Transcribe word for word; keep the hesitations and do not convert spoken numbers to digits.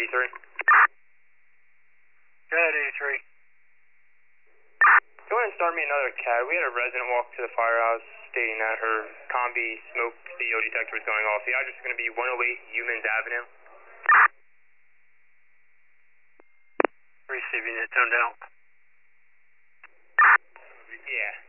eighty-three. Go ahead, eighty-three. Go ahead and start me another C A D. We had a resident walk to the firehouse stating that her combi smoke C O detector was going off. The address is going to be one oh eight Humans Avenue. Receiving it, turned out. Yeah.